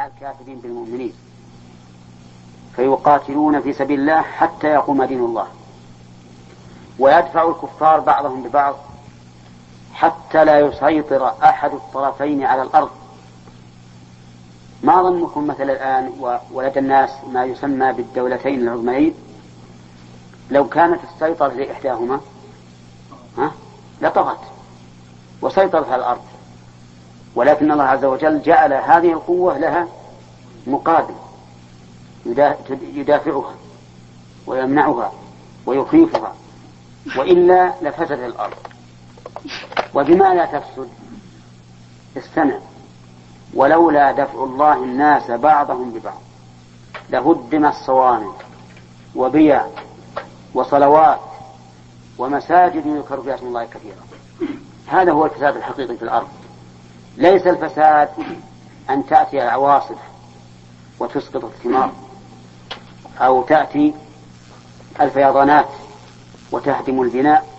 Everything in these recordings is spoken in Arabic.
مع الكافرين بالمؤمنين فيقاتلون في سبيل الله حتى يقوم دين الله، ويدفع الكفار بعضهم ببعض حتى لا يسيطر أحد الطرفين على الأرض. ما ظنكم مثل الآن ولدى الناس ما يسمى بالدولتين العظميين؟ لو كانت السيطرة لإحداهما لطغت وسيطرت على الأرض، ولكن الله عز وجل جعل هذه القوة لها مقابل يدافعها ويمنعها ويخيفها، وإلا لفسدت الأرض. وبما لا تفسد استمع: ولولا دفع الله الناس بعضهم ببعض لهدمت صوامع وبيع وصلوات ومساجد يذكر فيها اسم الله كثيرا. هذا هو الفساد الحقيقي في الأرض. ليس الفساد أن تأتي العواصف وتسقط الثمار، أو تأتي الفيضانات وتهدم البناء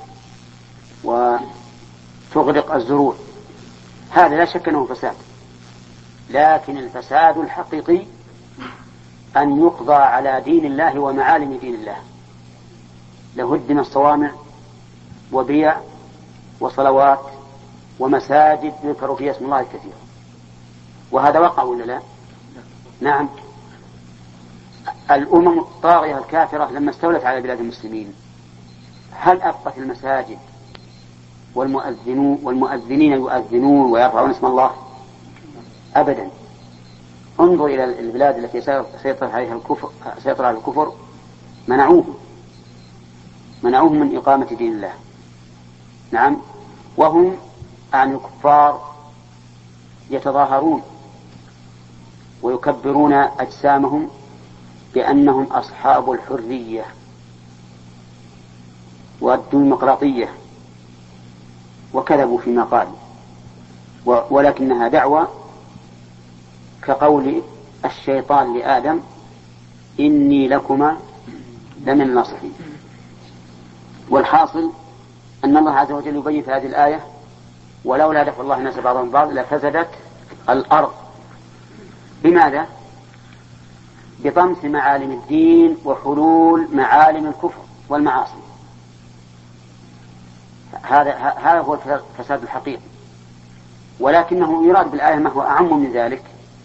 وتغرق الزروع، هذا لا شك أنه فساد. لكن الفساد الحقيقي أن يقضى على دين الله ومعالم دين الله. لهدم الصوامع وبيع وصلوات ومساجد يذكر فيها اسم الله كثيرا. وهذا وقع ولا لا؟ نعم. الأمم الطاغية الكافرة لما استولت على بلاد المسلمين هل أبقت المساجد والمؤذنين يؤذنون ويرفعون اسم الله؟ أبدا. انظر إلى البلاد التي سيطر عليها الكفر، منعوهم من إقامة دين الله. نعم. وهم عن الكفار يتظاهرون ويكبرون أجسامهم بأنهم أصحاب الحرية والديمقراطية، وكذبوا فيما قالوا، ولكنها دعوة كقول الشيطان لآدم: إني لكما لمن الناصحين. والحاصل أن الله عز وجل يبين في هذه الآية: ولولا دفع الله الناس بعضهم بعض لفسدت الأرض. بماذا؟ بطمس معالم الدين وحلول معالم الكفر والمعاصي. هذا هو الفساد الحقيقي. ولكنه يراد بالآية ما هو أعم من ذلك: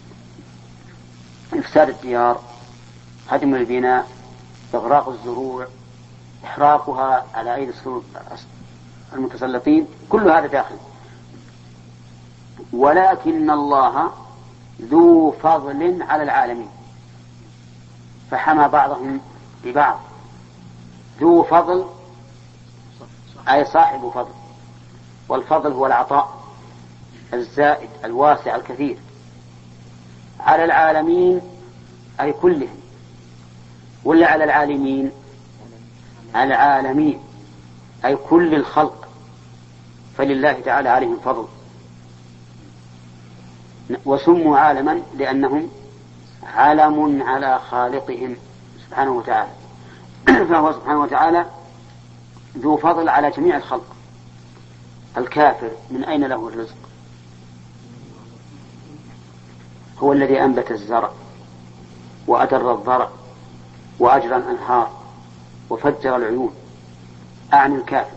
إفساد الديار، هدم البناء، إغراق الزروع، إحراقها على أيدي المتسلطين، كل هذا داخل. ولكن الله ذو فضل على العالمين فحمى بعضهم ببعض. ذو فضل أي صاحب فضل، والفضل هو العطاء الزائد الواسع الكثير على العالمين أي كلهم، ولا على العالمين؟ العالمين أي كل الخلق، فلله تعالى عليهم فضل. وسموا عالما لأنهم علم على خالقهم سبحانه وتعالى. فهو سبحانه وتعالى ذو فضل على جميع الخلق. الكافر من أين له الرزق؟ هو الذي أنبت الزرع وأدر الضرع وأجرى الأنهار وفجر العيون. أعني الكافر؟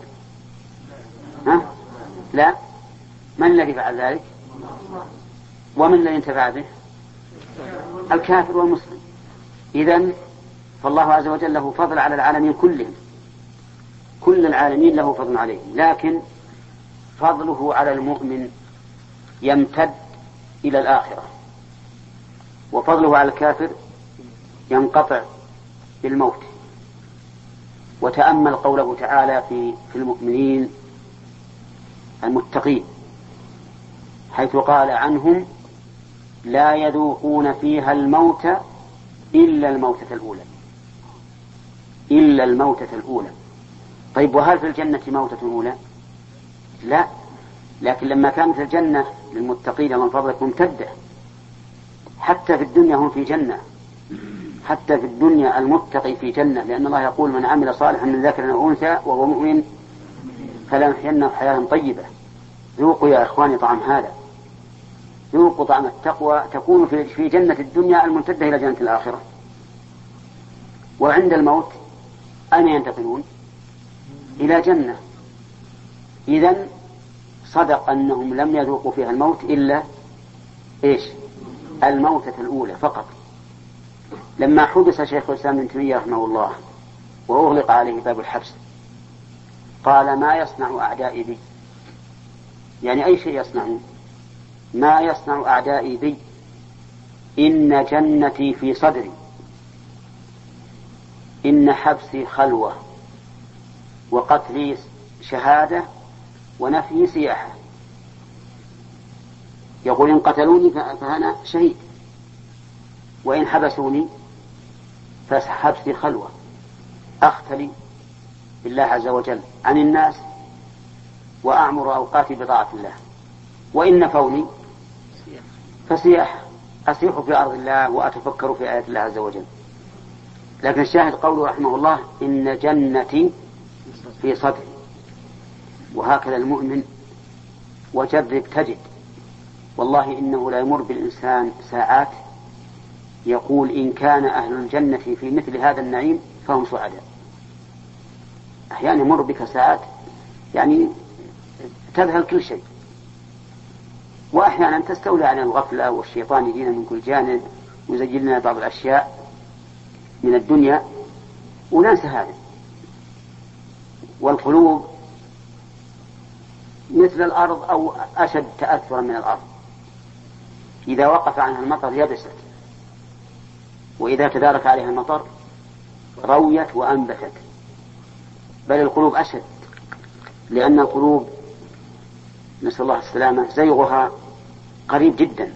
لا. من الذي فعل ذلك؟ ومن الذي انتفع به؟ الكافر والمسلم. إذن فالله عز وجل له فضل على العالمين كلهم، كل العالمين له فضل عليهم، لكن فضله على المؤمن يمتد إلى الآخرة، وفضله على الكافر ينقطع بالموت. وتأمل قوله تعالى في المؤمنين المتقين حيث قال عنهم: لا يذوقون فيها الموت إلا الموتة الأولى. إلا الموتة الأولى. طيب، وهل في الجنة موتة أولى؟ لا. لكن لما كانت الجنة للمتقين من فضلك ممتدة، حتى في الدنيا هم في جنة، حتى في الدنيا المتقي في جنة، لأن الله يقول: من عمل صالحا من ذكر أو أنثى وهو مؤمن فلنحيينه حياة طيبة. ذوقوا يا إخواني طعم هذا. ذوقوا طعم التقوى تكون في جنة الدنيا الممتدة إلى جنة الآخرة. وعند الموت أين ينتقلون؟ إلى جنة. إذن صدق أنهم لم يذوقوا فيها الموت إلا إيش؟ الموتة الأولى فقط. لما حبس شيخ الإسلام ابن تيمية رحمه الله وأغلق عليه باب الحبس قال: ما يصنع أعدائي بي؟ يعني أي شيء يصنعون؟ ما يصنع أعدائي بي؟ إن جنتي في صدري، إن حبسي خلوة، وقتلي شهادة، ونفي سياحة. يقول: إن قتلوني فأنا شهيد، وإن حبسوني فحبسي خلوة، أختلي بالله عز وجل عن الناس وأعمر أوقاتي بطاعة الله، وإن نفوني فسياحة، أسيح في أرض الله وأتفكر في آيات الله عز وجل. لكن الشاهد قوله رحمه الله: إن جنتي في صدري. وهكذا المؤمن، وجرب تجد والله إنه لا يمر بالإنسان ساعات يقول إن كان أهل الجنة في مثل هذا النعيم فهم سعداء. أحيانا يمر بك ساعات يعني تذهل كل شيء، وأحيانا تستولي على الغفلة والشيطان يجينا من كل جانب ويزين لنا بعض الأشياء من الدنيا وننسى هذا. والقلوب مثل الأرض أو أشد تأثرا من الأرض، إذا وقف عنها المطر يبست، وإذا تدارك عليها المطر رويت وأنبتت. بل القلوب أشد، لأن القلوب نسأل الله السلامة زيغها قريب جدا،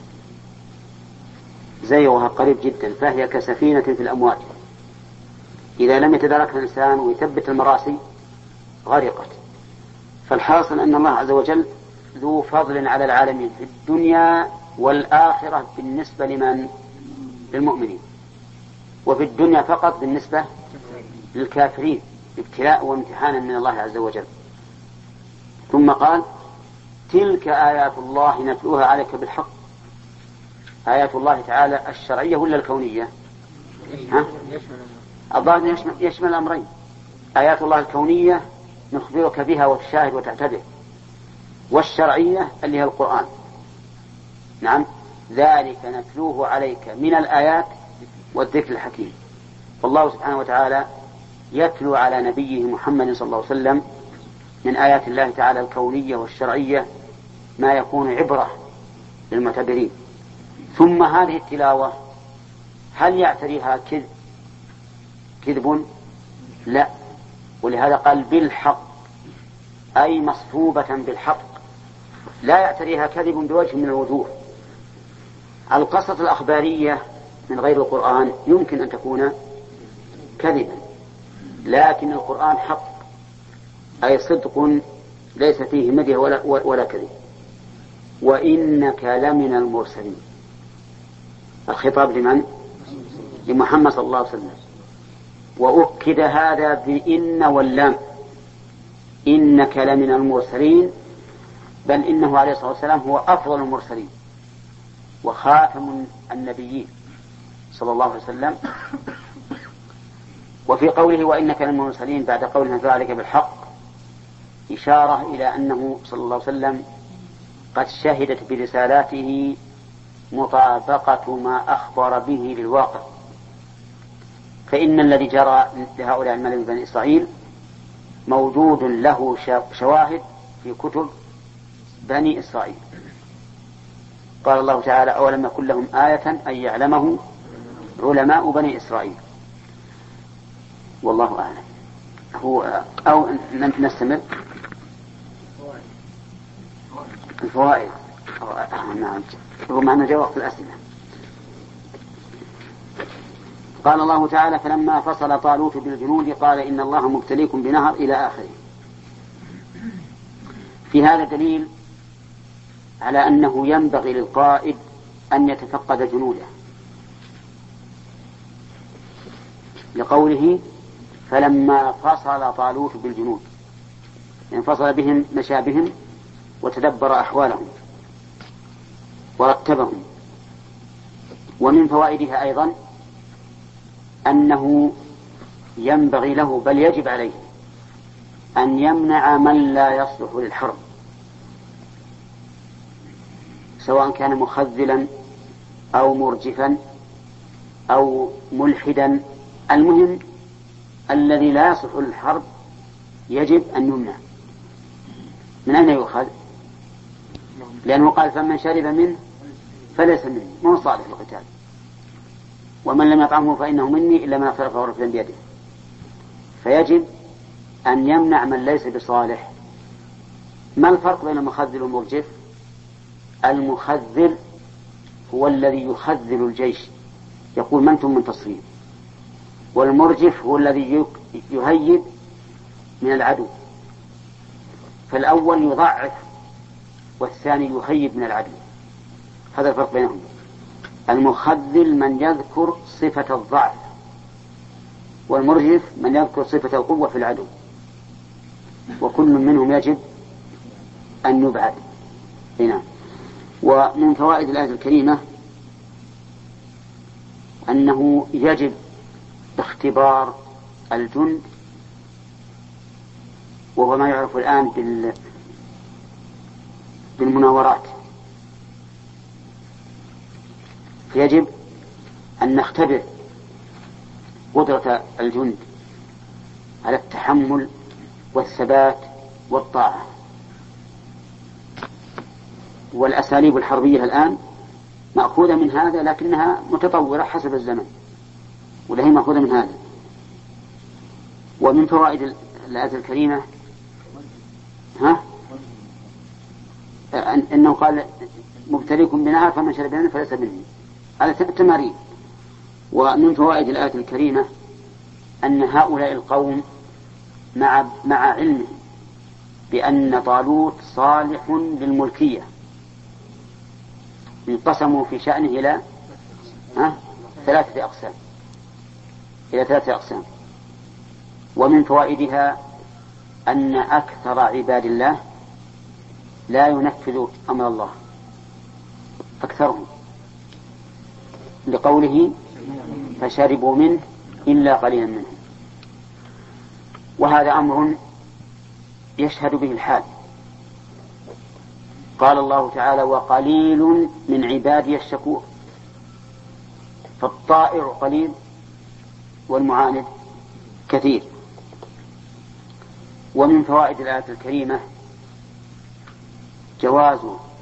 زيغها قريب جدا، فهي كسفينة في الأمواج، إذا لم يتداركها الإنسان ويثبت المراسي غرقت. فالحاصل أن الله عز وجل ذو فضل على العالمين في الدنيا والآخرة بالنسبة لمن؟ للمؤمنين، وفي الدنيا فقط بالنسبة للكافرين، ابتلاء وامتحانا من الله عز وجل. ثم قال: تلك آيات الله نتلوها عليك بالحق. آيات الله تعالى الشرعية ولا الكونية؟ الظاهر يشمل الأمرين. آيات الله الكونية نخبرك بها وتشاهد وتعتبر، والشرعية اللي هي القرآن. نعم، ذلك نتلوه عليك من الآيات والذكر الحكيم. والله سبحانه وتعالى يتلو على نبيه محمد صلى الله عليه وسلم من آيات الله تعالى الكونية والشرعية ما يكون عبرة للمعتبرين. ثم هذه التلاوة هل يعتريها كذب؟ لا، ولهذا قال بالحق، أي مصحوبة بالحق، لا يعتريها كذب بوجه من الوجوه. القصة الأخبارية من غير القرآن يمكن أن تكون كذبا، لكن القرآن حق، أي صدق ليس فيه مدح ولا كذب. وإنك لمن المرسلين، الخطاب لمن؟ لمحمد صلى الله عليه وسلم. وأكد هذا بإن واللام، إنك لمن المرسلين، بل إنه عليه الصلاة والسلام هو أفضل المرسلين وخاتم النبيين صلى الله عليه وسلم. وفي قوله وإنك لمن المرسلين بعد قوله ذلك بالحق إشارة إلى أنه صلى الله عليه وسلم قد شهدت برسالاته مطابقة ما أخبر به للواقع. فإن الذي جرى لهؤلاء الملأ من بني إسرائيل موجود له شواهد في كتب بني إسرائيل. قال الله تعالى: أولم يكن لهم آية أن يعلمه علماء بني إسرائيل. والله أعلم. هو أو نستمر الفوائد. نعم، هو معنا جواب في الأسئلة. قال الله تعالى: فلما فصل طالوت بالجنود قال إن الله مبتليكم بنهر إلى آخره. في هذا دليل على أنه ينبغي للقائد أن يتفقد جنوده، لقوله فلما فصل طالوت بالجنود، يعني فصل بهم، مشى بهم وتدبر أحوالهم. ورتبهم. ومن فوائدها أيضا أنه ينبغي له بل يجب عليه أن يمنع من لا يصلح للحرب، سواء كان مخذلا أو مرجفا أو ملحدا، المهم الذي لا يصلح للحرب يجب أن يمنع. من أين يؤخذ؟ لأنه قال فمن شرب منه فليس مني، مو صالح للقتال، ومن لم يطعمه فإنه مني إلا من اغترفه رفلا بيده. فيجب أن يمنع من ليس بصالح. ما الفرق بين المخذل والمرجف؟ المخذل هو الذي يخذل الجيش، يقول من أنتم منتصرين، والمرجف هو الذي يهيب من العدو، فالأول يضعف والثاني يهيب من العدو. هذا الفرق بينهم. المخذل من يذكر صفة الضعف، والمرجف من يذكر صفة القوة في العدو، وكل منهم يجب أن يبعد. هنا. ومن فوائد الآية الكريمة أنه يجب اختبار الجند، وهو ما يعرف الآن بالمناورات. يجب أن نختبر قدرة الجند على التحمل والثبات والطاعة. والأساليب الحربية الآن مأخوذة من هذا، لكنها متطورة حسب الزمن، ولا هي مأخوذة من هذا. ومن فوائد الآية الكريمة أنه قال مبتليكم بنهر فمن شرب منه فليس مني، على التمارين. ومن فوائد الآية الكريمة أن هؤلاء القوم مع علمهم بأن طالوت صالح للملكية انقسموا في شأنه إلى ثلاثة أقسام. ومن فوائدها أن أكثر عباد الله لا ينفذ أمر الله، أكثرهم، لقوله فشربوا منه إلا قليلا منهم. وهذا أمر يشهد به الحال. قال الله تعالى وقليل من عبادي الشكور، فالطائر قليل والمعاند كثير. ومن فوائد الآية الكريمة جواز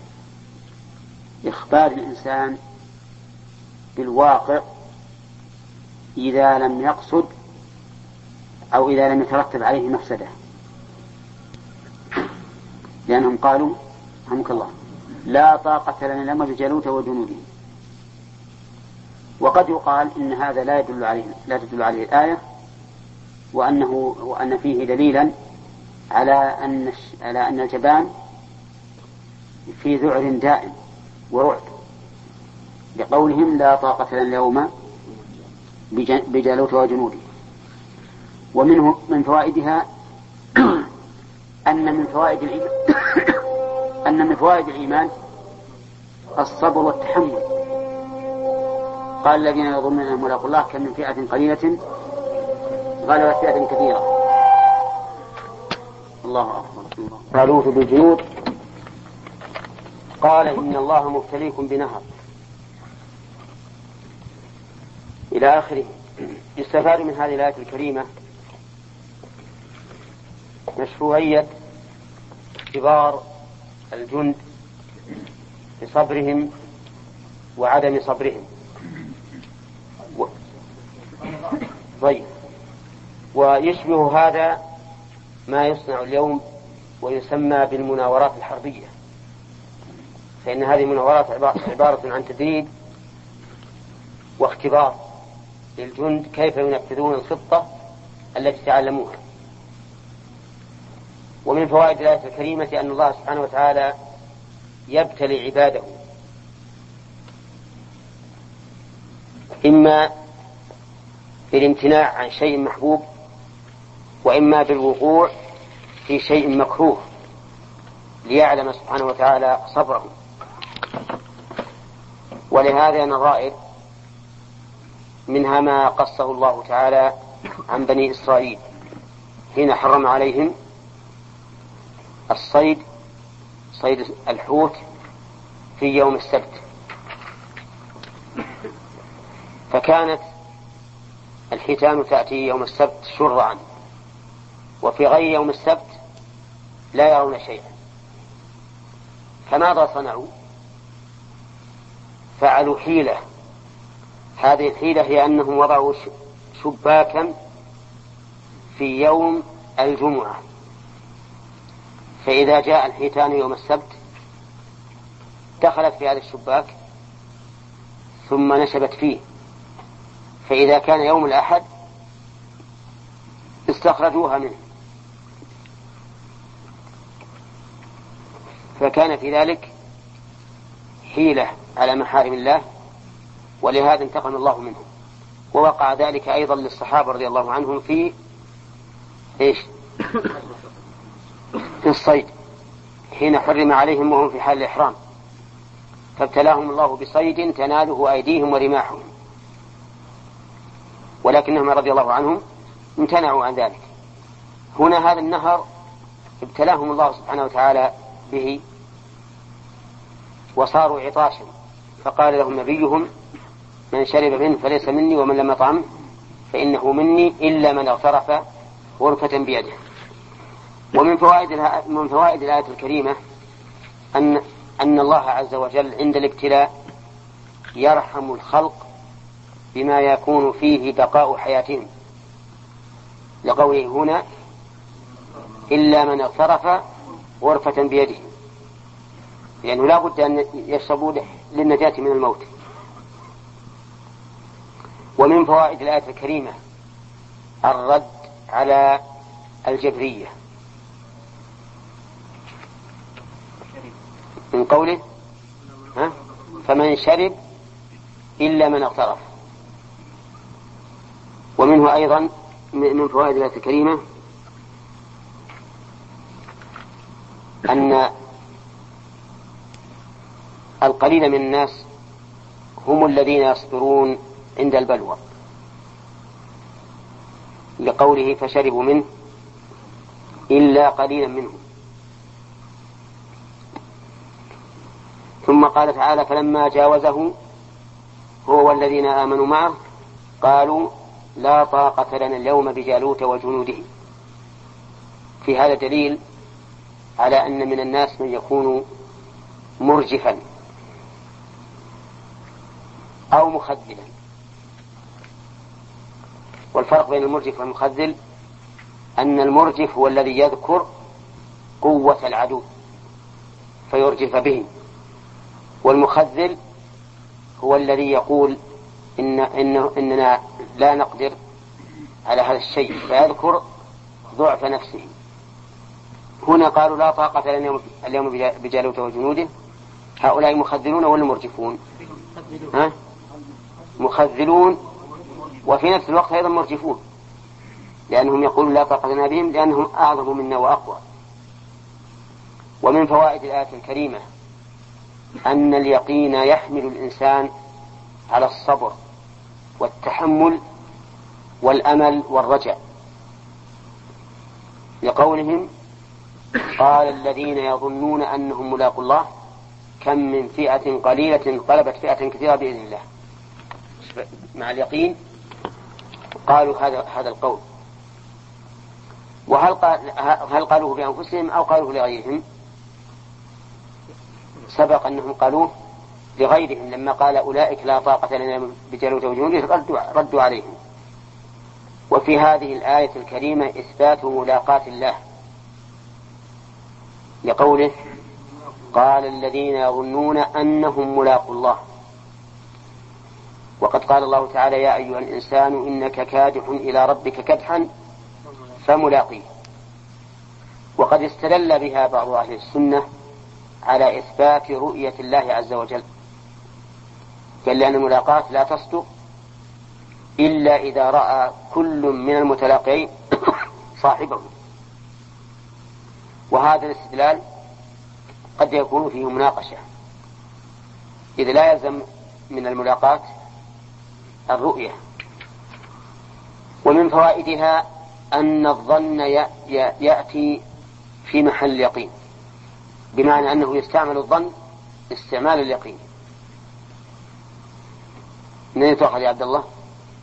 إخبار الإنسان بالواقع إذا لم يقصد أو إذا لم يترتب عليه مفسدة، لأنهم قالوا رحمك الله لا طاقة لنا اليوم بجالوت وجنوده. وقد يقال إن هذا لا تدل عليه الآية، وأن فيه دليلا على أن الجبان في ذعر دائم ورعب، لقولهم لا طاقة لنا اليوم بجالوت وجنوده. من فوائدها أن من فوائد الإيمان الصبر والتحمل. قال الذين يظنون أنهم ملاقوا الله كم من فئة قليلة غلبت فئة كثيرة. الله أكبر. طالوت بالجنود قال إن الله مبتليكم بنهر إلى آخره. يستفاد من هذه الآية الكريمة مشروعية اختبار الجند بصبرهم وعدم صبرهم. طيب، ويشبه هذا ما يصنع اليوم ويسمى بالمناورات الحربية، فإن هذه المناورات عبارة عن تدريب واختبار للجند كيف ينفذون الخطة التي تعلموها. ومن فوائد الآية الكريمة أن الله سبحانه وتعالى يبتلي عباده إما بالامتناع عن شيء محبوب، وإما بالوقوع في شيء مكروه، ليعلم سبحانه وتعالى صبره. ولهذا نظائر منها ما قصه الله تعالى عن بني إسرائيل حين حرم عليهم الصيد، صيد الحوت في يوم السبت، فكانت الحيتان تأتي يوم السبت شرعا، وفي غير يوم السبت لا يرون شيئا. فماذا صنعوا؟ فعلوا حيلة. هذه الحيلة هي أنهم وضعوا شباكا في يوم الجمعة، فإذا جاء الحيتان يوم السبت دخلت في هذا الشباك ثم نشبت فيه، فإذا كان يوم الأحد استخرجوها منه، فكان في ذلك حيلة على محارم الله، ولهذا انتقم الله منهم. ووقع ذلك أيضا للصحابة رضي الله عنهم في في الصيد حين حرم عليهم وهم في حال الإحرام، فابتلاهم الله بصيد تناله أيديهم ورماحهم، ولكنهم رضي الله عنهم امتنعوا عن ذلك. هنا هذا النهر ابتلاهم الله سبحانه وتعالى به وصاروا عطاشا، فقال لهم نبيهم: من شرب منه فليس مني ومن لم يطعمه فإنه مني إلا من اغترف غرفة بيده. ومن فوائد الآية الكريمة أن الله عز وجل عند الابتلاء يرحم الخلق بما يكون فيه بقاء حياتهم، لقوله هنا: إلا من اغترف غرفة بيده، لأنه لا بد أن يشربوا للنجاة من الموت. ومن فوائد الآية الكريمة الرد على الجبرية من قوله: فمن شرب إلا من اغترف. ومنه أيضا من فوائد الآية الكريمة أن القليل من الناس هم الذين يصبرون عند البلوى، لقوله: فشربوا منه إلا قليلا منهم. ثم قال تعالى: فلما جاوزه هو والذين آمنوا معه قالوا لا طاقة لنا اليوم بجالوت وجنوده. في هذا دليل على أن من الناس من يكون مرجفا أو مخذلا. والفرق بين المرجف والمخذل أن المرجف هو الذي يذكر قوة العدو فيرجف به، والمخذل هو الذي يقول إننا لا نقدر على هذا الشيء فيذكر ضعف نفسه. هنا قالوا لا طاقة لنا اليوم بجالوت وجنوده. هؤلاء مخذلون ولا مرجفون؟ مخذلون، وفي نفس الوقت أيضا مرجفون، لأنهم يقولون لا طاقة لنا بهم لأنهم أعظم منا وأقوى. ومن فوائد الآية الكريمة أن اليقين يحمل الإنسان على الصبر والتحمل والأمل والرجاء، لقولهم: قال الذين يظنون أنهم ملاقو الله كم من فئة قليلة غلبت فئة كثيرة بإذن الله. مع اليقين قالوا هذا القول. وهل قالوه بأنفسهم أو قالوه لغيرهم؟ سبق أنهم قالوه لغيرهم لما قال أولئك لا طاقة لنا بجالوت وجنوده ردوا عليهم. وفي هذه الآية الكريمة إثبات ملاقاة الله، لقوله: قال الذين يظنون أنهم ملاقو الله. وقد قال الله تعالى: يا أيها الإنسان إنك كادح إلى ربك كدحا فملاقيه. وقد استدل بها بعض أهل السنة على إثبات رؤية الله عز وجل، قال لأن الملاقاة لا تصدق إلا إذا رأى كل من المتلاقين صاحبه. وهذا الاستدلال قد يكون فيه مناقشة، إذ لا يلزم من الملاقات الرؤية. ومن فوائدها أن الظن يأتي في محل اليقين، بمعنى أنه يستعمل الظن استعمال اليقين. من تأخذ يا عبد الله؟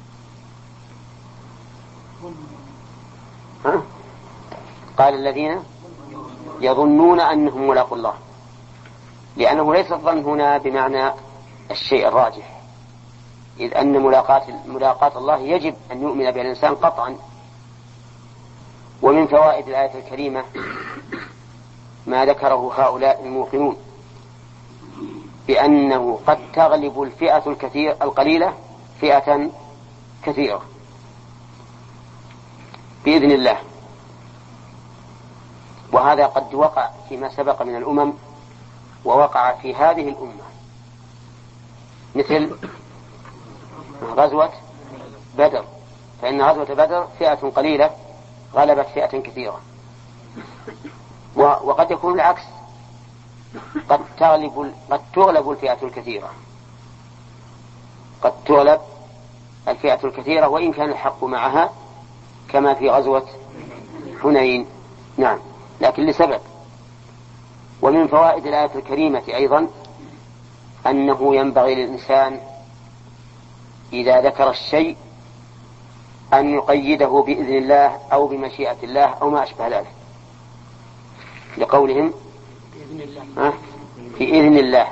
ها؟ قال الذين يظنون أنهم ملاقوا الله، لأنه ليس الظن هنا بمعنى الشيء الراجح، إذ أن ملاقاة الله يجب أن يؤمن بها الإنسان قطعا. ومن فوائد الآية الكريمة ما ذكره هؤلاء الموقنون بأنه قد تغلب الفئة القليلة فئة كثيرة بإذن الله. وهذا قد وقع فيما سبق من الأمم ووقع في هذه الأمة، مثل غزوة بدر، فإن غزوة بدر فئة قليلة غلبت فئة كثيرة. وقد يكون العكس، قد تغلب الفئة الكثيرة، قد تغلب الفئة الكثيرة وإن كان الحق معها، كما في غزوة حنين. نعم، لكن لسبب. ومن فوائد الآية الكريمة أيضا أنه ينبغي للإنسان إذا ذكر الشيء أن يقيده بإذن الله أو بمشيئة الله أو ما أشبه ذلك، لقولهم بإذن الله.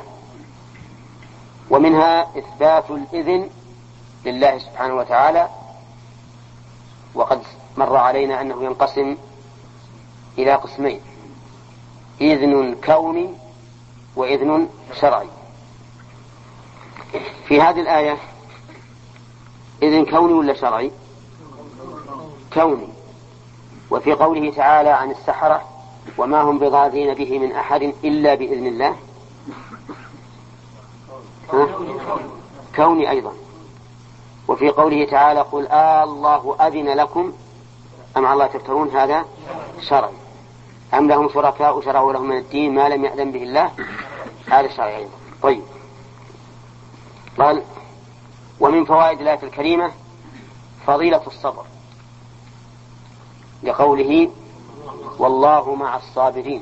ومنها إثبات الإذن لله سبحانه وتعالى، وقد مر علينا أنه ينقسم إلى قسمين: إذن كوني وإذن شرعي. في هذه الآية إذن كوني ولا شرعي؟ كوني. وفي قوله تعالى عن السحرة وما هم بضارين به من أحد إلا بإذن الله، كوني أيضا. وفي قوله تعالى قل الله أذن لكم أم على الله تفترون، هذا شرعي. أم لهم شركاء شرعوا لهم من الدين ما لم يأذن به الله، هذا شرعي أيضا. طيب، قال ومن فوائد الآية الكريمة فضيلة الصبر، لقوله والله مع الصابرين.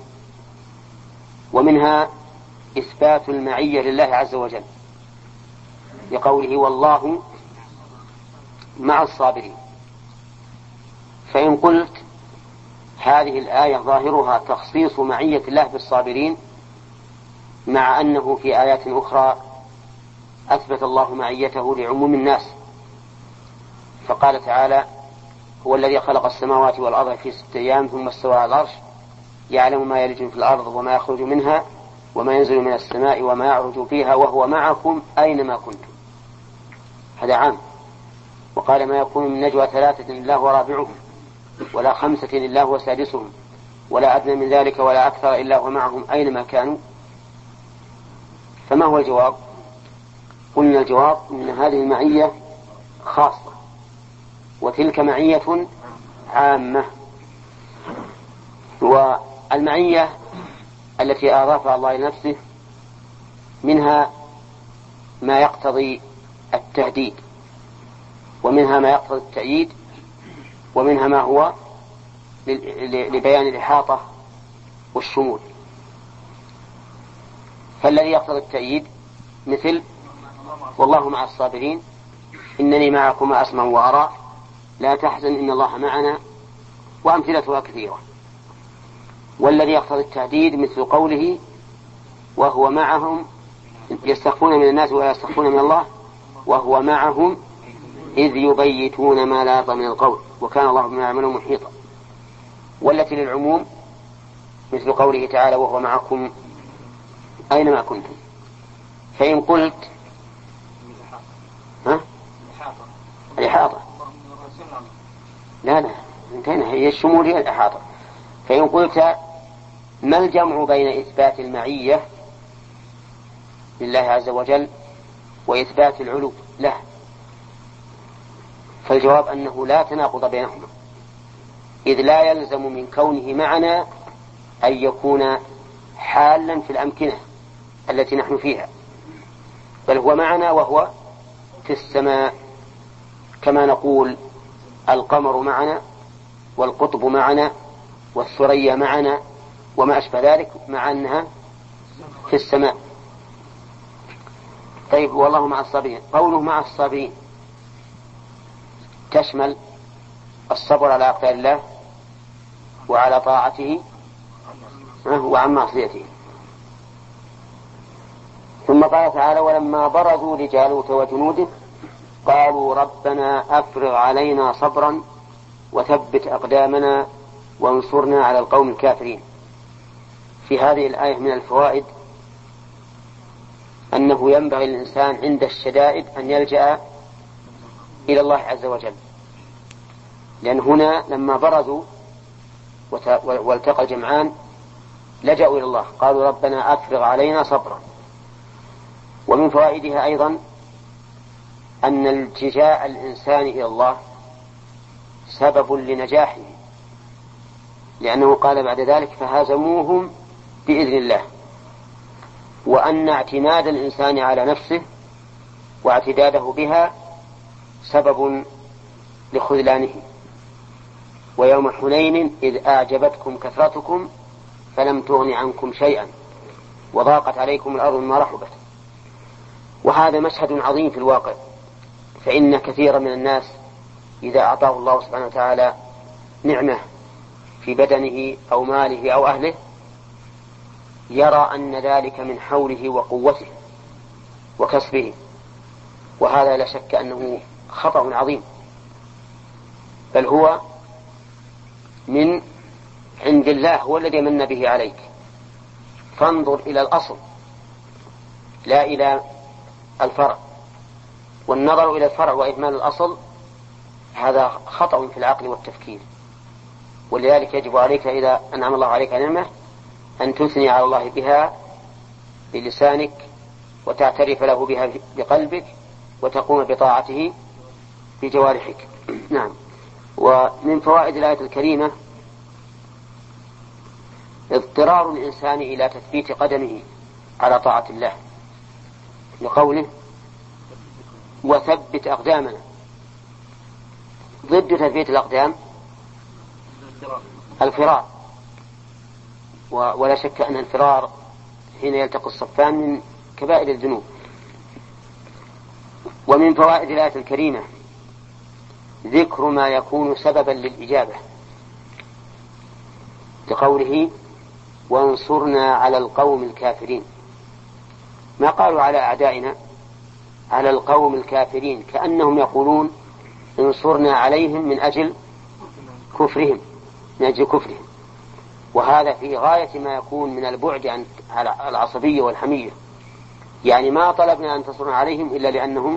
ومنها إثبات المعية لله عز وجل، لقوله والله مع الصابرين. فإن قلت هذه الآية ظاهرها تخصيص معية الله بالصابرين، مع أنه في آيات أخرى أثبت الله معيته لعموم الناس، فقال تعالى هو الذي خلق السماوات والأرض في 6 أيام ثم استوى على العرش يعلم ما يلج في الأرض وما يخرج منها وما ينزل من السماء وما يعرج فيها وهو معكم أينما كنتم، هذا عام. وقال ما يكون من نجوى 3 إلا هو رابعهم ولا 5 إلا هو سادسهم ولا أدنى من ذلك ولا أكثر إلا هو معهم أينما كانوا. فما هو الجواب؟ قلنا الجواب أن هذه المعية خاصة وتلك معية عامة. والمعية التي أضافها الله لنفسه منها ما يقتضي التهديد، ومنها ما يقتضي التأييد، ومنها ما هو لبيان الإحاطة والشمول. فالذي يقتضي التأييد مثل والله مع الصابرين إنني معكم أسمع وأرى لا تحزن إن الله معنا، وأمثلتها كثيرة. والذي يقتضي التهديد مثل قوله وهو معهم يستخفون من الناس ولا يستخفون من الله وهو معهم إذ يبيتون ما لا يرضى من القول وكان الله بما يعملون محيطا. والتي للعموم مثل قوله تعالى وهو معكم أينما كنتم. فإن قلت الإحاطة لا انتهينا، هي الشمول هي الإحاطة. فإن قلت ما الجمع بين إثبات المعية لله عز وجل وإثبات العلو له؟ فالجواب أنه لا تناقض بينهما، إذ لا يلزم من كونه معنا أن يكون حالا في الأمكنة التي نحن فيها، بل هو معنا وهو في السماء، كما نقول القمر معنا والقطب معنا والثريا معنا وما أشبه ذلك، مع أنها في السماء. طيب، والله مع الصابرين، قوله مع الصابرين تشمل الصبر على أقدار الله وعلى طاعته وعن معصيته. ثم قال تعالى: ولما برزوا لجالوت وجنوده قالوا ربنا أفرغ علينا صبرا وثبت أقدامنا وانصرنا على القوم الكافرين. في هذه الآية من الفوائد أنه ينبغي للإنسان عند الشدائد أن يلجأ إلى الله عز وجل، لأن هنا لما برزوا والتقى الجمعان لجأوا إلى الله، قالوا ربنا أفرغ علينا صبرا. ومن فوائدها أيضا أن التجاء الإنسان إلى الله سبب لنجاحه، لأنه قال بعد ذلك: فهزموهم بإذن الله. وأن اعتماد الإنسان على نفسه واعتداده بها سبب لخذلانه. ويوم حنين إذ أعجبتكم كثرتكم فلم تغن عنكم شيئا وضاقت عليكم الأرض بما رحبت. وهذا مشهد عظيم في الواقع، فإن كثيرا من الناس إذا أعطاه الله سبحانه وتعالى نعمة في بدنه أو ماله أو أهله يرى أن ذلك من حوله وقوته وكسبه، وهذا لا شك أنه خطأ عظيم، بل هو من عند الله، هو الذي من به عليك. فانظر إلى الأصل لا إلى الفرع، والنظر إلى الفرع وإهمال الأصل هذا خطأ في العقل والتفكير. ولذلك يجب عليك إذا أنعم الله عليك نعمة أن تثني على الله بها بلسانك وتعترف له بها بقلبك وتقوم بطاعته بجوارحك. نعم. ومن فوائد الآية الكريمة اضطرار الإنسان إلى تثبيت قدمه على طاعة الله، لقوله: وثبت أقدامنا. ضد تثبيت الأقدام الفرار، ولا شك أن الفرار حين يلتقي الصفان من كبائر الذنوب. ومن فوائد الآية الكريمة ذكر ما يكون سببا للإجابة، لقوله: وانصرنا على القوم الكافرين. ما قالوا على أعدائنا، على القوم الكافرين، كأنهم يقولون انصرنا عليهم من أجل كفرهم، وهذا في غاية ما يكون من البعد عن العصبية والحمية. يعني ما طلبنا أن تنصرنا عليهم إلا لأنهم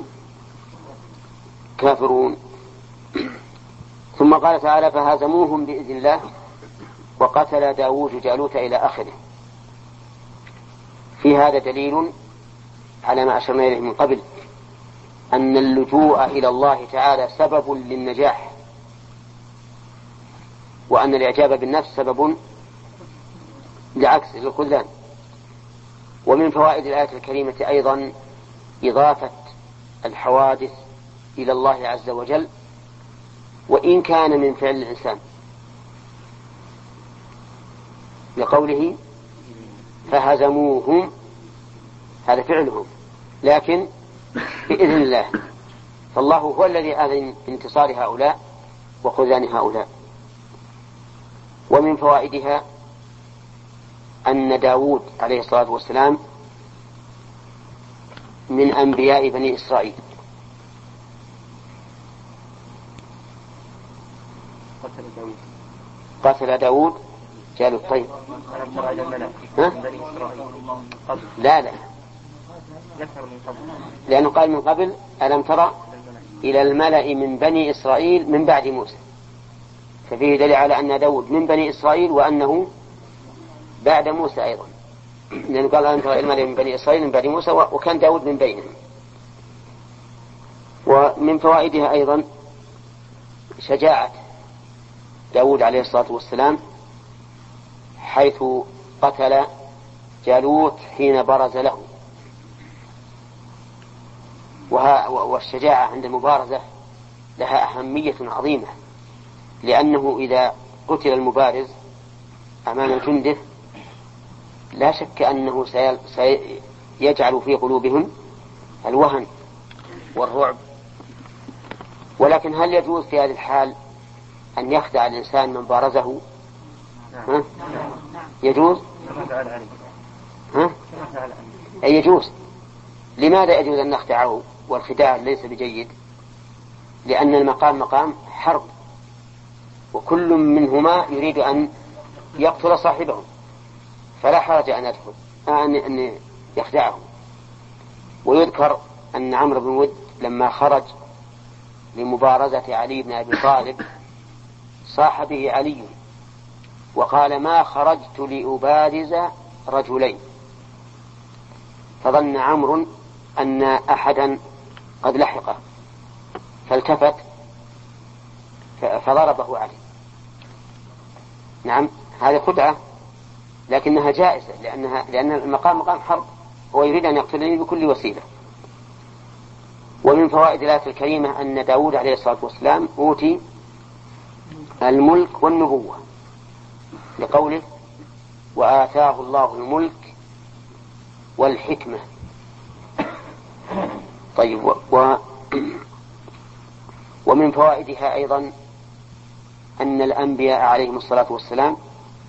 كافرون. ثم قال تعالى: فهزموهم بإذن الله وقتل داود جالوت إلى آخره. في هذا دليل على ما أشرنا إليه من قبل، أن اللجوء إلى الله تعالى سبب للنجاح، وأن الإعجاب بالنفس سبب لعكس الخذلان. ومن فوائد الآية الكريمة أيضا إضافة الحوادث إلى الله عز وجل، وإن كان من فعل الإنسان، لقوله: فهزموهم، هذا فعلهم لكن بإذن الله، فالله هو الذي أذن انتصار هؤلاء وخذلان هؤلاء. ومن فوائدها أن داود عليه الصلاة والسلام من أنبياء بني إسرائيل. قتل داود جالوت. طيب، لا لأنه قال من قبل: ألم ترى إلى الملأ من بني إسرائيل من بعد موسى، ففيه دليل على أن داود من بني إسرائيل وأنه بعد موسى أيضا، لأنه قال: ألم ترى إلى الملأ من بني إسرائيل من بعد موسى، وكان داود من بينهم. ومن فوائدها أيضا شجاعة داود عليه الصلاة والسلام، حيث قتل جالوت حين برز له، والشجاعة عند المبارزة لها أهمية عظيمة، لأنه إذا قتل المبارز أمام جنده لا شك أنه سيجعل في قلوبهم الوهن والرعب. ولكن هل يجوز في هذه الحال أن يخدع الإنسان من بارزه؟ يجوز؟ أي يجوز. لماذا يجوز أن نخدعه والخداع ليس بجيد؟ لأن المقام مقام حرب، وكل منهما يريد أن يقتل صاحبه، فلا حرج أن يخدعه. ويذكر أن عمرو بن ود لما خرج لمبارزة علي بن أبي طالب صاح به علي وقال: ما خرجت لأبارز رجلين. فظن عمرو أن أحدا قد لحقه فالتفت فضربه علي. نعم، هذه خدعة لكنها جائزة، لأن المقام مقام حرب، هو يريد أن يقتلني بكل وسيلة. ومن فوائد الآية الكريمة أن داود عليه الصلاة والسلام أوتي الملك والنبوة، لقوله: وآتاه الله الملك والحكمة. طيب، ومن فوائدها أيضا أن الأنبياء عليهم الصلاة والسلام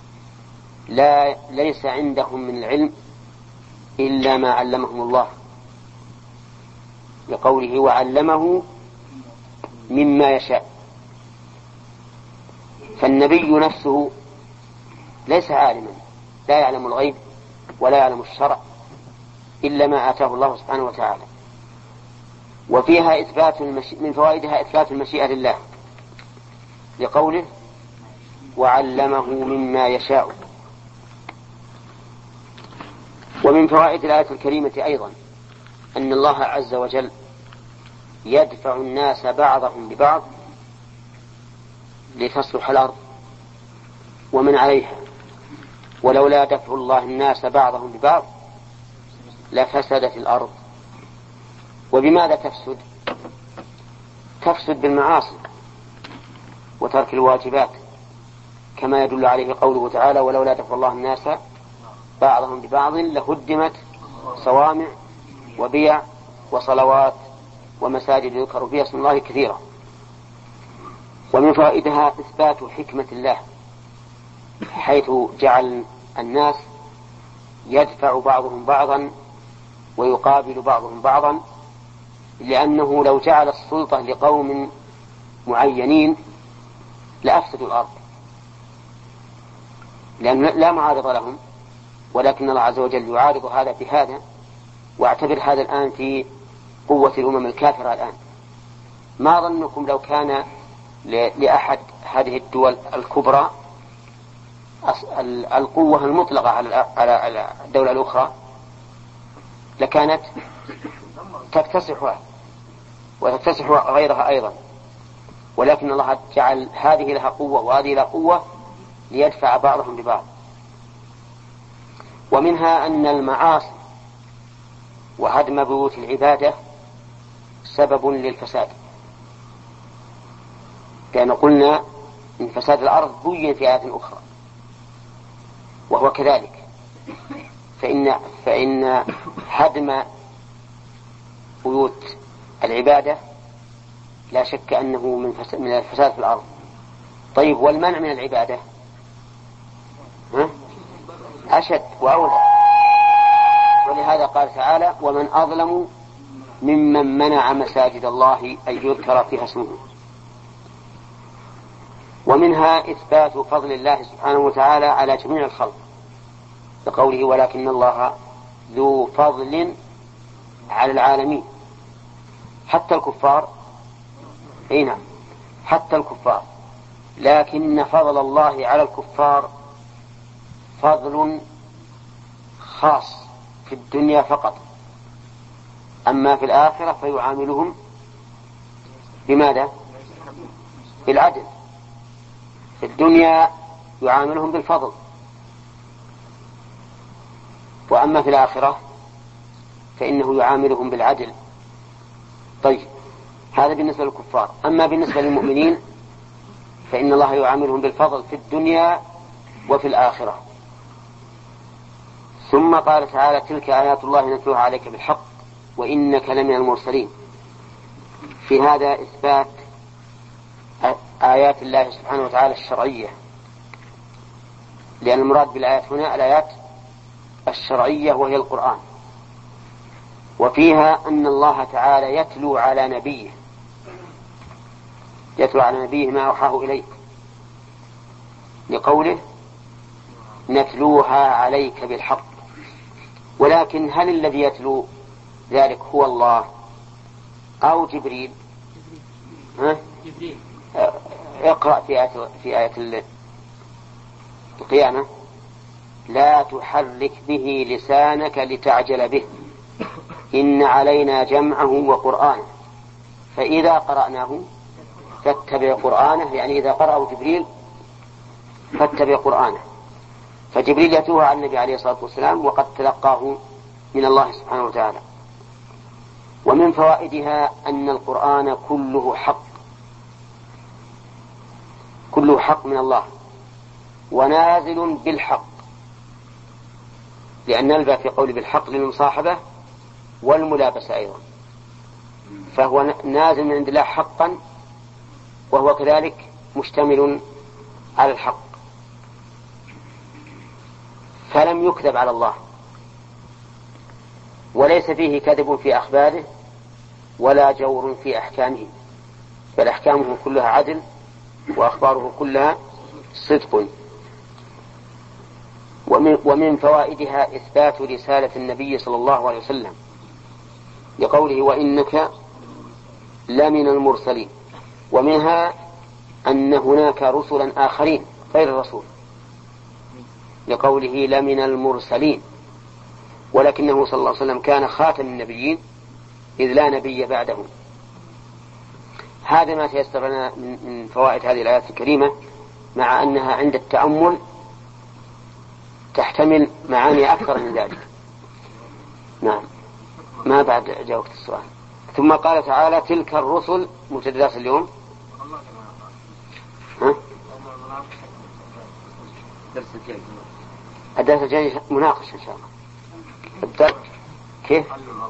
ليس عندهم من العلم إلا ما علمهم الله، لقوله: وعلمه مما يشاء. فالنبي نفسه ليس عالما، لا يعلم الغيب ولا يعلم الشرع إلا ما آتاه الله سبحانه وتعالى. وفيها من فوائدها إثبات المشيئة لله، لقوله: وعلمه مما يشاء. ومن فوائد الآية الكريمة أيضا أن الله عز وجل يدفع الناس بعضهم ببعض لتصلح الأرض ومن عليها، ولولا دفع الله الناس بعضهم ببعض لفسدت الأرض. وبماذا تفسد؟ تفسد بالمعاصي وترك الواجبات، كما يدل عليه قوله تعالى: ولولا دفع الله الناس بعضهم ببعض لهدمت صوامع وبيع وصلوات ومساجد يذكر فيها اسم الله كثيرا. ومن فوائدها إثبات حكمة الله، حيث جعل الناس يدفع بعضهم بعضا ويقابل بعضهم بعضا، لأنه لو جعل السلطة لقوم معينين لأفسدوا الأرض، لأن لا معارض لهم، ولكن الله عز وجل يعارض هذا بهذا. واعتبر هذا الآن في قوة الأمم الكافرة الآن. ما ظنكم لو كان لأحد هذه الدول الكبرى القوة المطلقة على الدولة الأخرى، لكانت تكتسحها وتكتسح غيرها أيضا، ولكن الله جعل هذه لها قوة وهذه لها قوة ليدفع بعضهم ببعض. ومنها أن المعاصي وهدم بيوت العبادة سبب للفساد، كان قلنا إن فساد الأرض بين في آيات أخرى، وهو كذلك. فإن هدم بيوت العبادة لا شك أنه من الفساد في الأرض. طيب، والمنع من العبادة أشد وأولى، ولهذا قال تعالى: ومن أظلم ممن منع مساجد الله أن يذكر فيها اسمه. ومنها إثبات فضل الله سبحانه وتعالى على جميع الخلق، لقوله: ولكن الله ذو فضل على العالمين. حتى الكفار، نعم، حتى الكفار، لكن فضل الله على الكفار فضل خاص في الدنيا فقط، أما في الآخرة فيعاملهم بماذا؟ بالعدل. في الدنيا يعاملهم بالفضل، وأما في الآخرة فإنه يعاملهم بالعدل، طيب هذا بالنسبة للكفار. أما بالنسبة للمؤمنين فإن الله يعاملهم بالفضل في الدنيا وفي الآخرة. ثم قال تعالى تلك آيات الله نتلوها عليك بالحق وإنك لمن المرسلين. في هذا إثبات آيات الله سبحانه وتعالى الشرعية، لأن المراد بالآيات هنا الآيات الشرعية وهي القرآن، وفيها أن الله تعالى يتلو على نبيه ما أوحاه إليه، لقوله نتلوها عليك بالحق. ولكن هل الذي يتلو ذلك هو الله أو جبريل؟ اقرأ في آية القيامة لا تحرك به لسانك لتعجل به إن علينا جمعه وقرآنه فإذا قرأناه فاتبع قرآنه، يعني إذا قرأه جبريل فاتبع قرآنه. فجبريل يتلوها على النبي عليه الصلاة والسلام وقد تلقاه من الله سبحانه وتعالى. ومن فوائدها أن القرآن كله حق من الله ونازل بالحق، لأن نلبى في قول بالحق للمصاحبة والملابسة أيضا، فهو نازل من عند الله حقا وهو كذلك مشتمل على الحق، فلم يكذب على الله، وليس فيه كذب في أخباره ولا جور في أحكامه، بل أحكامه كلها عدل وأخباره كلها صدق. ومن فوائدها إثبات رسالة النبي صلى الله عليه وسلم لقوله وإنك لمن المرسلين. ومنها أن هناك رسلا آخرين غير الرسول لقوله لمن المرسلين، ولكنه صلى الله عليه وسلم كان خاتم النبيين إذ لا نبي بعده. هذا ما تيسر لنا من فوائد هذه الآيات الكريمة، مع أنها عند التأمل تحتمل معاني أكثر من ذلك. نعم، ما بعد جاوبت السؤال. ثم قال تعالى تلك الرسل متدرس اليوم الدرس الجاي مناقشة إن شاء الله. كيف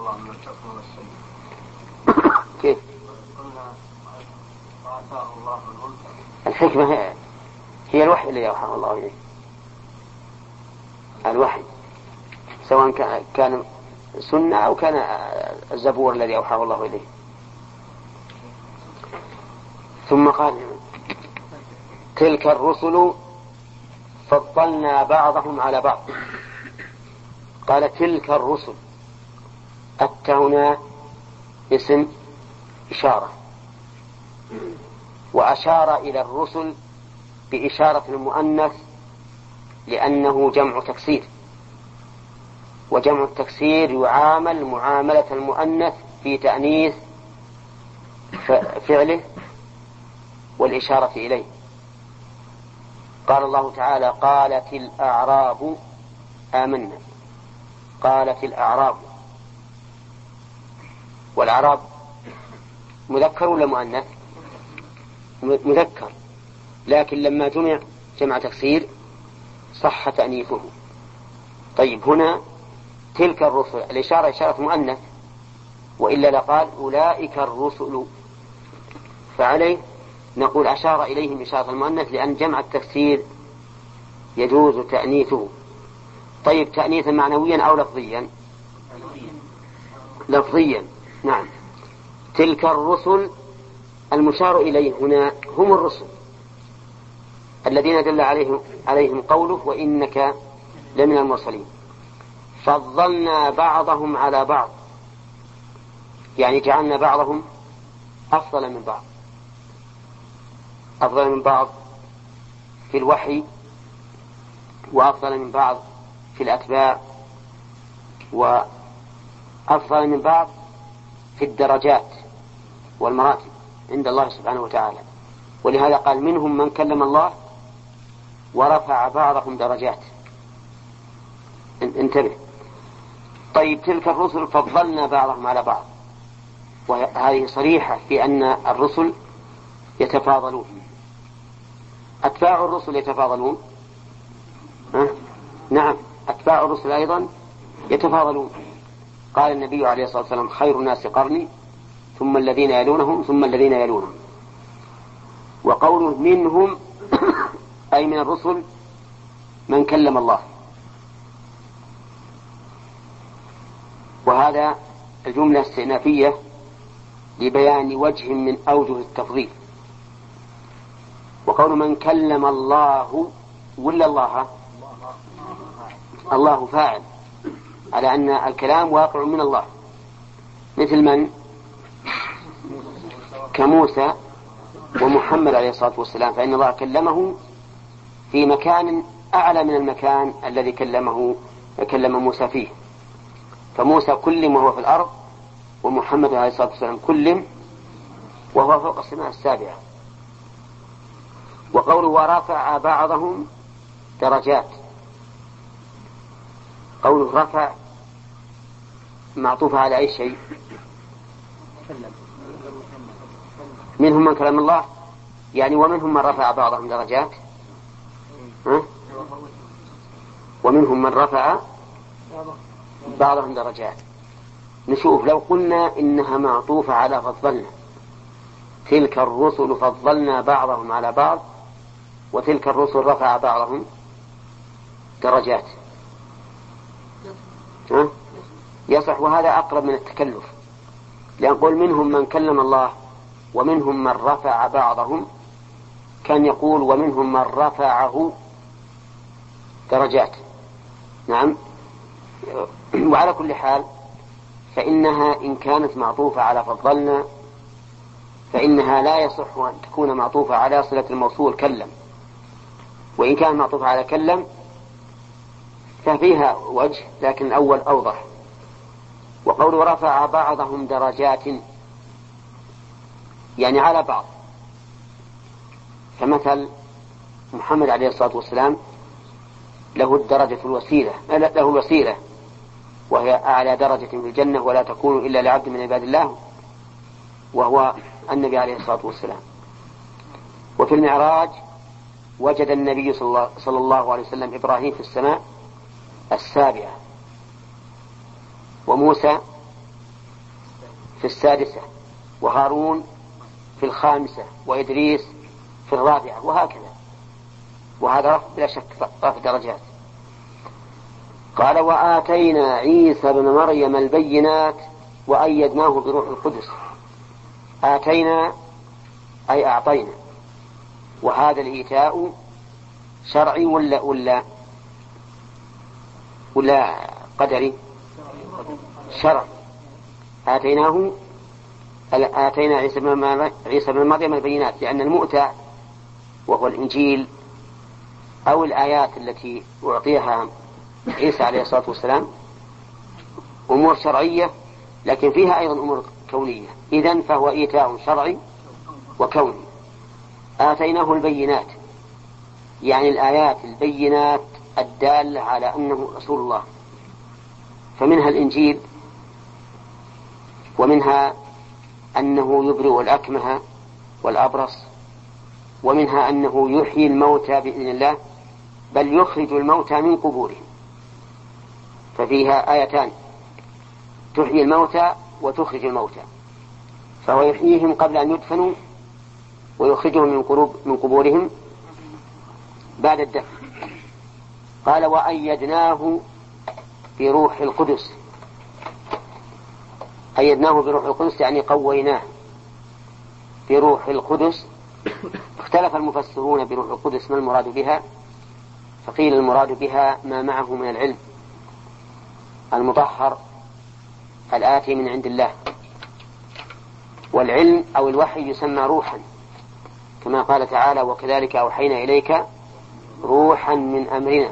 الحكمة هي الوحي الذي أوحاه الله إليه، الوحي سواء كان سنة أو كان الزبور الذي أوحاه الله إليه. ثم قال تلك الرسل فضلنا بعضهم على بعض. قال تلك الرسل، هنا اسم إشارة، وأشار إلى الرسل بإشارة المؤنث لأنه جمع تكسير، وجمع التكسير يعامل معاملة المؤنث في تأنيث فعله والإشارة إليه. قال الله تعالى قالت الأعراب آمنا، قالت الأعراب، والأعراب مذكر ولا مؤنث؟ مذكر، لكن لما جمع تكسير صح تأنيثه. طيب هنا تلك الرسل الإشارة إشارة مؤنث، وإلا لقال أولئك الرسل، فعليه نقول أشار إليهم إشارة المؤنث لأن جمع التكسير يجوز تأنيثه. طيب تأنيثا معنويا أو لفظيا؟ لفظيا. نعم، تلك الرسل المشار إليه هنا هم الرسل الذين دل عليهم قوله وإنك لمن المرسلين. فضلنا بعضهم على بعض، يعني جعلنا بعضهم أفضل من بعض، أفضل من بعض في الوحي، وأفضل من بعض في الأتباع، وأفضل من بعض في الدرجات والمراتب عند الله سبحانه وتعالى. ولهذا قال منهم من كلم الله ورفع بعضهم درجات. انتبه. طيب تلك الرسل فضلنا بعضهم على بعض، وهذه صريحة في أن الرسل يتفاضلون. أتباع الرسل يتفاضلون؟ نعم، أتباع الرسل أيضا يتفاضلون. قال النبي عليه الصلاة والسلام: خير الناس قرني ثم الذين يلونهم ثم الذين يلونهم. وقوله منهم أي من الرسل من كلم الله، وهذا الجملة استئنافية لبيان وجه من أوجه التفضيل. وقول من كلم الله ولا الله فاعل، على أن الكلام واقع من الله، مثل من كموسى ومحمد عليه الصلاة والسلام، فإن الله كلمه في مكان أعلى من المكان الذي كلم موسى فيه. فموسى كلم وهو في الأرض، ومحمد عليه الصلاة والسلام كلم وهو فوق السماء السابعة. وقوله ورفع بعضهم درجات، قوله رفع معطوف على أي شيء؟ منهم من كلم الله، يعني ومنهم من رفع بعضهم درجات، ومنهم من رفع بعضهم درجات. نشوف لو قلنا إنها معطوفة على فضلنا، تلك الرسل فضلنا بعضهم على بعض، وتلك الرسل رفع بعضهم درجات، يصح. وهذا أقرب من التكلف، لأن قول منهم من كلم الله ومنهم من رفع بعضهم، كان يقول ومنهم من رفعه درجات. نعم. وعلى كل حال فإنها إن كانت معطوفة على فضلنا فإنها لا يصح أن تكون معطوفة على صلة الموصول كلم، وإن كان معطوفة على كلم ففيها وجه، لكن الأول أوضح. وقول رفع بعضهم درجات يعني على بعض، فمثل محمد عليه الصلاة والسلام له الدرجة الوسيلة، له الوسيلة وهي أعلى درجة في الجنة، ولا تكون إلا لعبد من عباد الله، وهو النبي عليه الصلاة والسلام. وفي المعراج وجد النبي صلى الله عليه وسلم إبراهيم في السماء السابعة، وموسى في السادسة، وهارون في الخامسة، وإدريس في الرابعة، وهكذا. وهذا رفع بلا شك، رفع درجات. قال وآتينا عيسى بن مريم البينات وأيدناه بروح القدس. آتينا أي أعطينا، وهذا الإيتاء شرعي ولا قدري؟ شرعي. آتينا عيسى بن مريم البينات، لأن المؤتى وهو الإنجيل أو الآيات التي أعطيها عيسى عليه الصلاة والسلام أمور شرعية، لكن فيها أيضا أمور كونية، إذن فهو إيتاء شرعي وكوني. آتيناه البينات يعني الآيات البينات الدالة على أنه رسول الله، فمنها الإنجيل، ومنها أنه يبرئ الأكمه والأبرص، ومنها أنه يحيي الموتى بإذن الله، بل يخرج الموتى من قبورهم. ففيها آيتان، تحيي الموتى وتخرج الموتى، فهو يحييهم قبل أن يدفنوا ويخرجهم من قبورهم بعد الدفن. قال وأيدناه بروح القدس. أيدناه بروح القدس يعني قويناه بروح القدس. اختلف المفسرون بروح القدس ما المراد بها، فقيل المراد بها ما معه من العلم المطهر الآتي من عند الله، والعلم أو الوحي يسمى روحا، كما قال تعالى وكذلك أوحينا إليك روحا من أمرنا.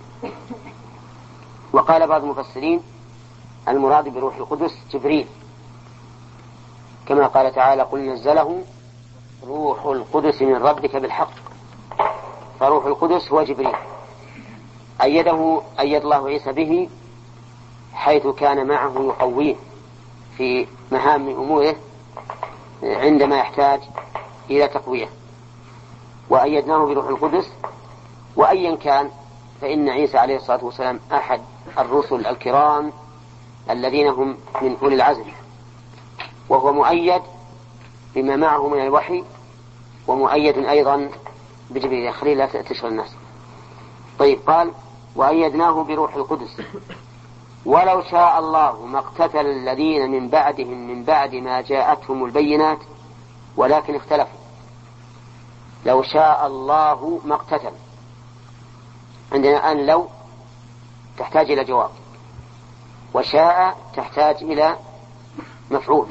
وقال بعض المفسرين المراد بروح القدس جبريل، كما قال تعالى قل نزله روح القدس من ربك بالحق، فروح القدس هو جبريل. أيد الله عيسى به حيث كان معه يقويه في مهام أموره عندما يحتاج إلى تقوية. وأيدناه بروح القدس. وأيا كان فإن عيسى عليه الصلاة والسلام أحد الرسل الكرام الذين هم من أولي العزم، وهو مؤيد بما معه من الوحي، ومؤيد أيضا بجبريل. خليل لا تشغل الناس. طيب، قال وأيدناه بروح القدس ولو شاء الله ما اقتتل الذين من بعدهم من بعد ما جاءتهم البينات ولكن اختلفوا. لو شاء الله ما اقتتل، عندنا أن لو تحتاج إلى جواب، وشاء تحتاج إلى مفعول،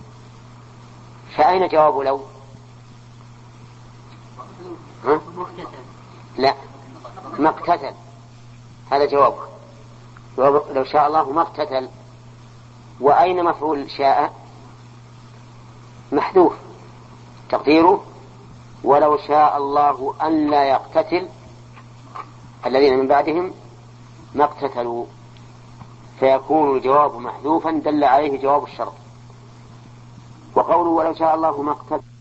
فأين جواب لو؟ لا، ما اقتتل، هذا جواب لو شاء الله ما اقتتل. وأين مفعول شاء؟ محذوف، تقديره ولو شاء الله أن لا يقتتل الذين من بعدهم ما اقتتلوا، فيكون الجواب محذوفا دل عليه جواب الشرط. وقوله ولو شاء الله ما اقتتل